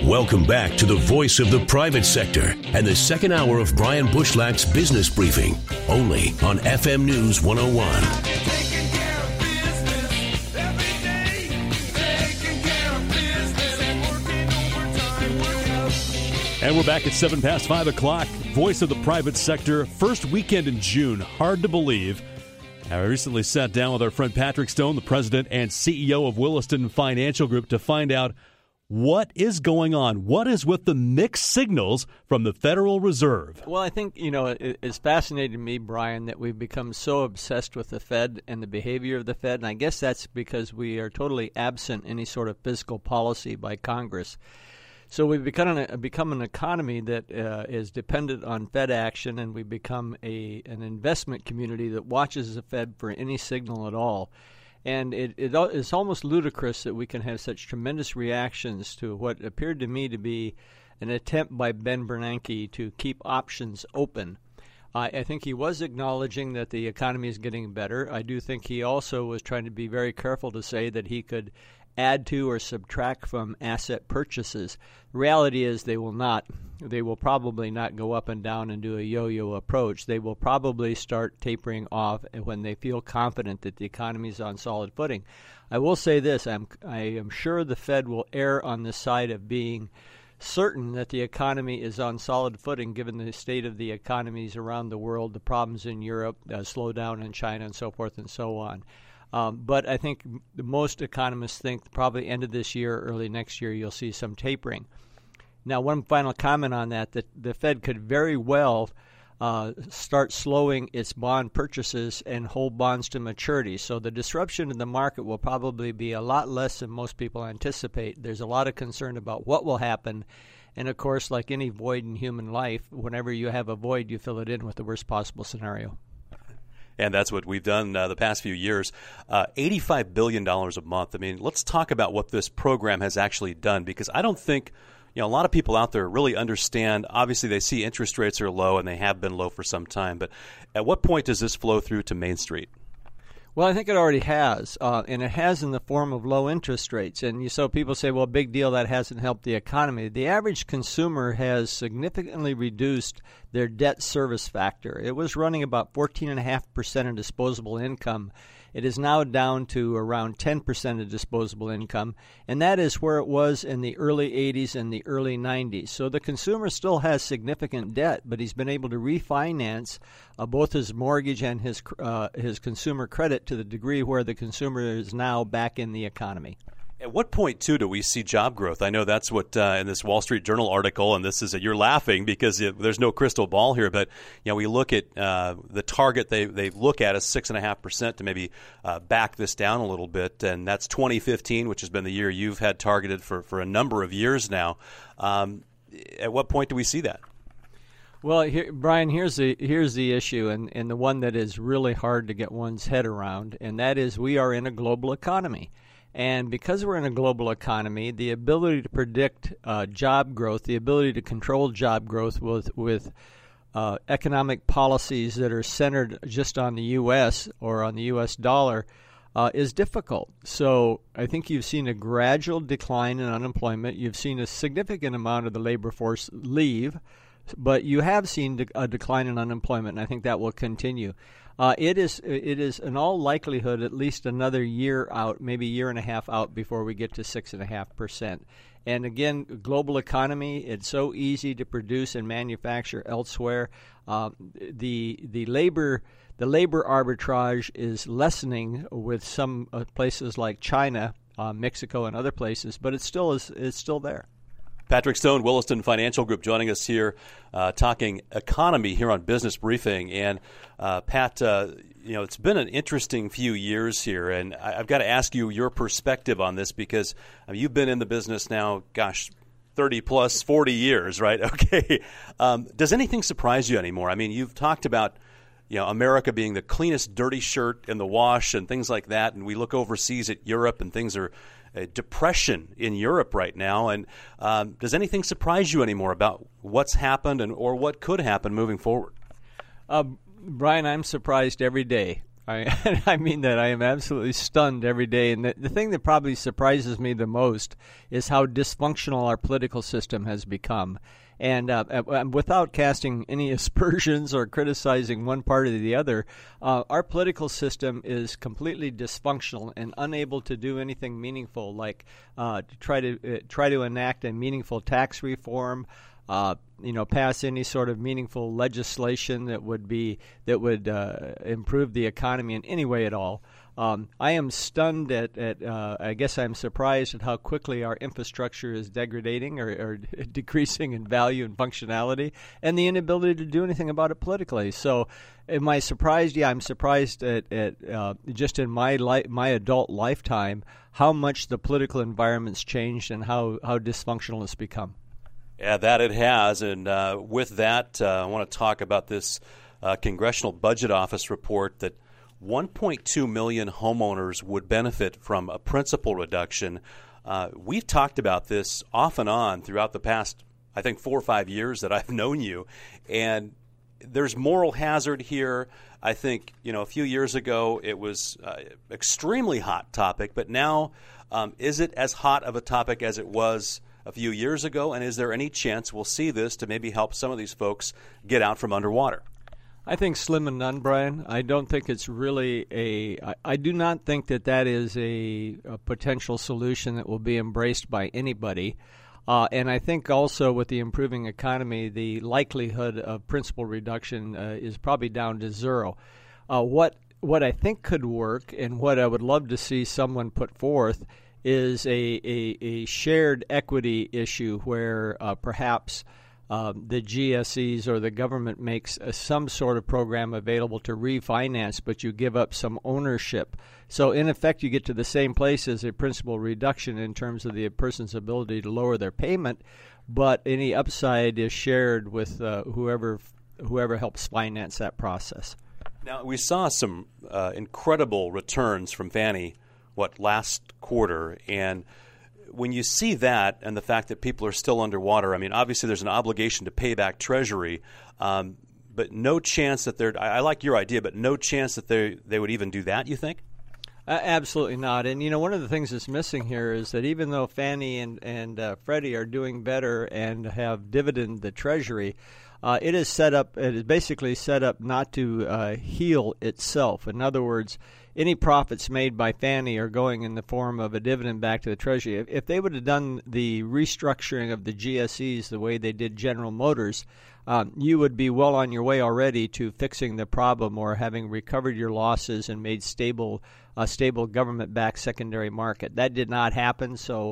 Welcome back to the voice of the private sector and the second hour of Brian Bushlack's business briefing, only on FM News 101. And we're back at 7 past 5 o'clock. Voice of the private sector. First weekend in June. Hard to believe. I recently sat down with our friend Patrick Stone, the president and CEO of Williston Financial Group, to find out what is going on. What is with the mixed signals from the Federal Reserve? Well, I think, it's fascinating to me, Brian, that we've become so obsessed with the Fed and the behavior of the Fed. And I guess that's because we are totally absent any sort of fiscal policy by Congress. So we've become an economy that is dependent on Fed action, and we've become an investment community that watches the Fed for any signal at all. And it's almost ludicrous that we can have such tremendous reactions to what appeared to me to be an attempt by Ben Bernanke to keep options open. I think he was acknowledging that the economy is getting better. I do think he also was trying to be very careful to say that he could add to or subtract from asset purchases. The reality is they will not. They will probably not go up and down and do a yo-yo approach. They will probably start tapering off when they feel confident that the economy is on solid footing. I will say this. I am sure the Fed will err on the side of being certain that the economy is on solid footing given the state of the economies around the world, the problems in Europe, slowdown in China, and so forth and so on. But I think most economists think probably end of this year, early next year, you'll see some tapering. Now, one final comment on that the Fed could very well start slowing its bond purchases and hold bonds to maturity. So the disruption in the market will probably be a lot less than most people anticipate. There's a lot of concern about what will happen. And, of course, like any void in human life, whenever you have a void, you fill it in with the worst possible scenario. And that's what we've done the past few years. $85 billion a month. I mean, let's talk about what this program has actually done, because I don't think a lot of people out there really understand. Obviously, they see interest rates are low, and they have been low for some time. But at what point does this flow through to Main Street? Well, I think it already has, and it has in the form of low interest rates. And so people say, well, big deal, that hasn't helped the economy. The average consumer has significantly reduced their debt service factor. It was running about 14.5% of disposable income. It is now down to around 10% of disposable income, and that is where it was in the early 80s and the early 90s. So the consumer still has significant debt, but he's been able to refinance both his mortgage and his consumer credit to the degree where the consumer is now back in the economy. At what point, too, do we see job growth? I know that's what in this Wall Street Journal article, and this is you're laughing because there's no crystal ball here, but we look at the target they look at is 6.5% to maybe back this down a little bit, and that's 2015, which has been the year you've had targeted for a number of years now. At what point do we see that? Well, Brian, here's the issue, and the one that is really hard to get one's head around, and that is we are in a global economy. And because we're in a global economy, the ability to predict job growth, the ability to control job growth with economic policies that are centered just on the U.S. or on the U.S. dollar is difficult. So I think you've seen a gradual decline in unemployment. You've seen a significant amount of the labor force leave, but you have seen a decline in unemployment, and I think that will continue. It is in all likelihood at least another year out, maybe a year and a half out before we get to 6.5%. And again, global economy, it's so easy to produce and manufacture elsewhere. The labor arbitrage is lessening with some places like China, Mexico, and other places, but it's still there. Patrick Stone, Williston Financial Group, joining us here, talking economy here on Business Briefing. And Pat, it's been an interesting few years here, and I've got to ask you your perspective on this because you've been in the business now, 30 plus 40 years, right? Okay. Does anything surprise you anymore? I mean, you've talked about America being the cleanest dirty shirt in the wash and things like that, and we look overseas at Europe and things are a depression in Europe right now. And does anything surprise you anymore about what's happened or what could happen moving forward? Brian, I'm surprised every day. I mean that. I am absolutely stunned every day. And the thing that probably surprises me the most is how dysfunctional our political system has become. And without casting any aspersions or criticizing one party or the other, our political system is completely dysfunctional and unable to do anything meaningful, like try to enact a meaningful tax reform, pass any sort of meaningful legislation that would improve the economy in any way at all. I am stunned I guess I'm surprised at how quickly our infrastructure is degrading or decreasing in value and functionality, and the inability to do anything about it politically. So am I surprised? Yeah, I'm surprised at just in my adult lifetime how much the political environment's changed and how dysfunctional it's become. Yeah, that it has. And with that, I want to talk about this Congressional Budget Office report that 1.2 million homeowners would benefit from a principal reduction. We've talked about this off and on throughout the past, I think, 4 or 5 years that I've known you. And there's moral hazard here. I think, a few years ago it was extremely hot topic, but now is it as hot of a topic as it was a few years ago? And is there any chance we'll see this to maybe help some of these folks get out from underwater? I think slim and none, Brian. I don't think it's really I do not think that is a potential solution that will be embraced by anybody. And I think also with the improving economy, the likelihood of principal reduction is probably down to zero. What I think could work and what I would love to see someone put forth is a shared equity issue where perhaps the GSEs or the government makes some sort of program available to refinance, but you give up some ownership. So in effect, you get to the same place as a principal reduction in terms of the person's ability to lower their payment, but any upside is shared with whoever helps finance that process. Now, we saw some incredible returns from Fannie, last quarter, and when you see that and the fact that people are still underwater, I mean, obviously there's an obligation to pay back Treasury, but no chance that I like your idea, but no chance that they would even do that, you think? Absolutely not. And, one of the things that's missing here is that even though Fannie and Freddie are doing better and have dividend the Treasury, it is basically set up not to heal itself. In other words, any profits made by Fannie are going in the form of a dividend back to the Treasury. If they would have done the restructuring of the GSEs the way they did General Motors, you would be well on your way already to fixing the problem or having recovered your losses and made a stable government-backed secondary market. That did not happen, so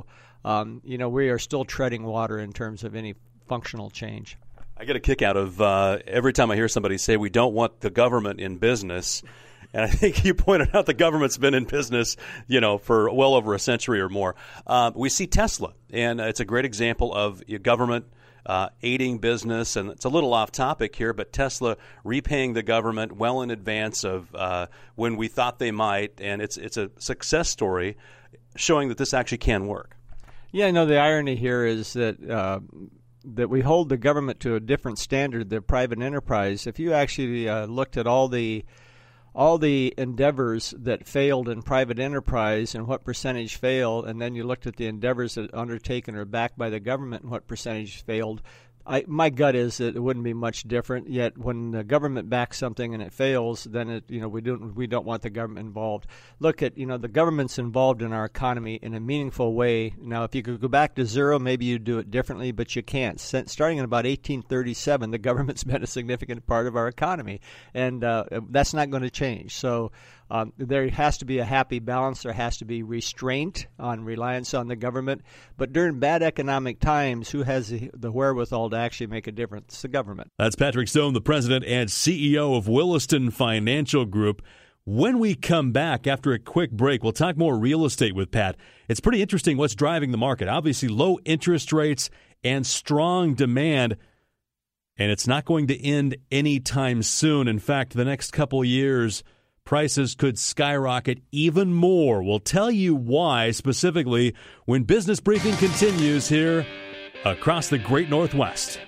we are still treading water in terms of any functional change. I get a kick out of every time I hear somebody say we don't want the government in business. And I think you pointed out the government's been in business, for well over a century or more. We see Tesla, and it's a great example of government aiding business. And it's a little off topic here, but Tesla repaying the government well in advance of when we thought they might. And it's a success story showing that this actually can work. Yeah, the irony here is that we hold the government to a different standard than private enterprise. If you actually looked at all the endeavors that failed in private enterprise and what percentage failed, and then you looked at the endeavors that undertaken or backed by the government and what percentage failed, my gut is that it wouldn't be much different. Yet when the government backs something and it fails, then we don't want the government involved. Look at the government's involved in our economy in a meaningful way. Now, if you could go back to zero, maybe you'd do it differently, but you can't. Starting in about 1837, the government's been a significant part of our economy, and that's not going to change. So there has to be a happy balance. There has to be restraint on reliance on the government. But during bad economic times, who has the wherewithal to actually make a difference? The government. That's Patrick Stone, the president and CEO of Williston Financial Group. When we come back after a quick break, we'll talk more real estate with Pat. It's pretty interesting what's driving the market. Obviously, low interest rates and strong demand. And it's not going to end anytime soon. In fact, the next couple of years, prices could skyrocket even more. We'll tell you why specifically when Business Briefing continues here across the Great Northwest.